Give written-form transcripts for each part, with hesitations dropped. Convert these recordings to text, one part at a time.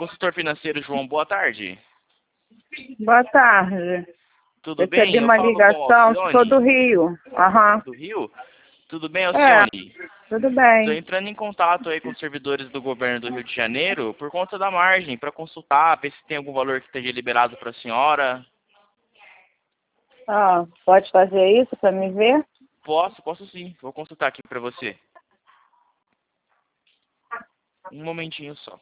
consultor financeiro João, boa tarde. Boa tarde. Tudo bem? Recebi uma ligação, sou do Rio. Aham. Do Rio? Tudo bem, Alcione? Tudo Estou bem. entrando em contato aí com os servidores do governo do Rio de Janeiro por conta da margem, para consultar, ver se tem algum valor que esteja liberado para a senhora. Ah, pode fazer isso para me ver? Posso sim. Vou consultar aqui para você. Um momentinho só.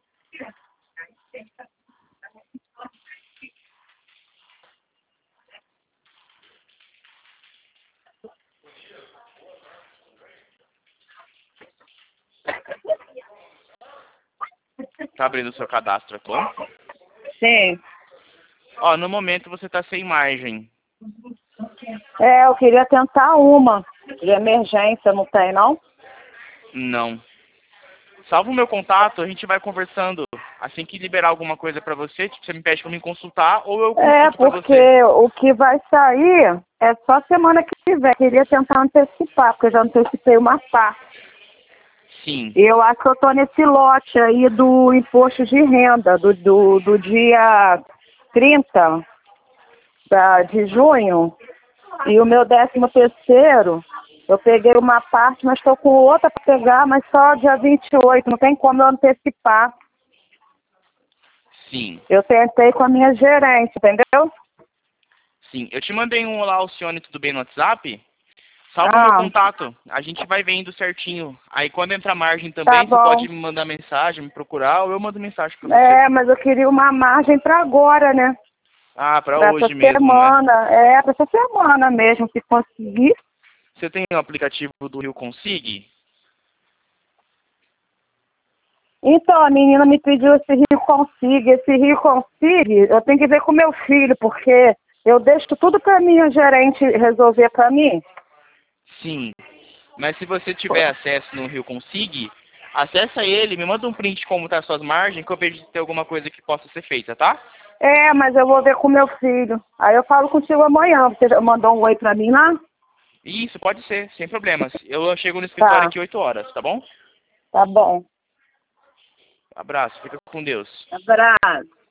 Tá abrindo o seu cadastro, tá bom? Sim. Ó, no momento você tá sem margem. Eu queria tentar uma de emergência, não tem não? Não. Salva o meu contato, a gente vai conversando. Assim que liberar alguma coisa pra você, tipo, você me pede pra me consultar ou eu consulto pra Porque você. o que vai sair é só semana que vem. Queria tentar antecipar, porque eu já antecipei uma parte. Sim. E eu acho que eu tô nesse lote aí do imposto de renda, do dia 30 de junho. E o meu 13º, eu peguei uma parte, mas estou com outra para pegar, mas só dia 28, não tem como eu antecipar. Sim. Eu tentei com a minha gerente, entendeu? Sim. Eu te mandei um olá, Alcione, tudo bem no WhatsApp? Salva o meu contato. A gente vai vendo certinho. Aí quando entra margem também, Tá você bom. pode me mandar mensagem, me procurar, ou eu mando mensagem pra você. Mas eu queria uma margem para agora, né? Ah, pra Para essa hoje mesmo, né? semana. Para essa semana mesmo, se conseguir. Você tem o aplicativo do Rio Consig? Então, a menina me pediu esse Rio Consig. Esse Rio Consig, eu tenho que ver com meu filho, porque eu deixo tudo para minha gerente resolver para mim. Sim. Mas se você tiver acesso no Rio Consig, acessa ele, me manda um print de como tá as suas margens, que eu vejo se tem alguma coisa que possa ser feita, tá? Mas eu vou ver com meu filho. Aí eu falo contigo amanhã. Você já mandou um oi pra mim lá? Isso, pode ser, sem problemas. Eu chego no escritório aqui 8 horas, tá bom? Tá bom. Abraço, fica com Deus. Abraço.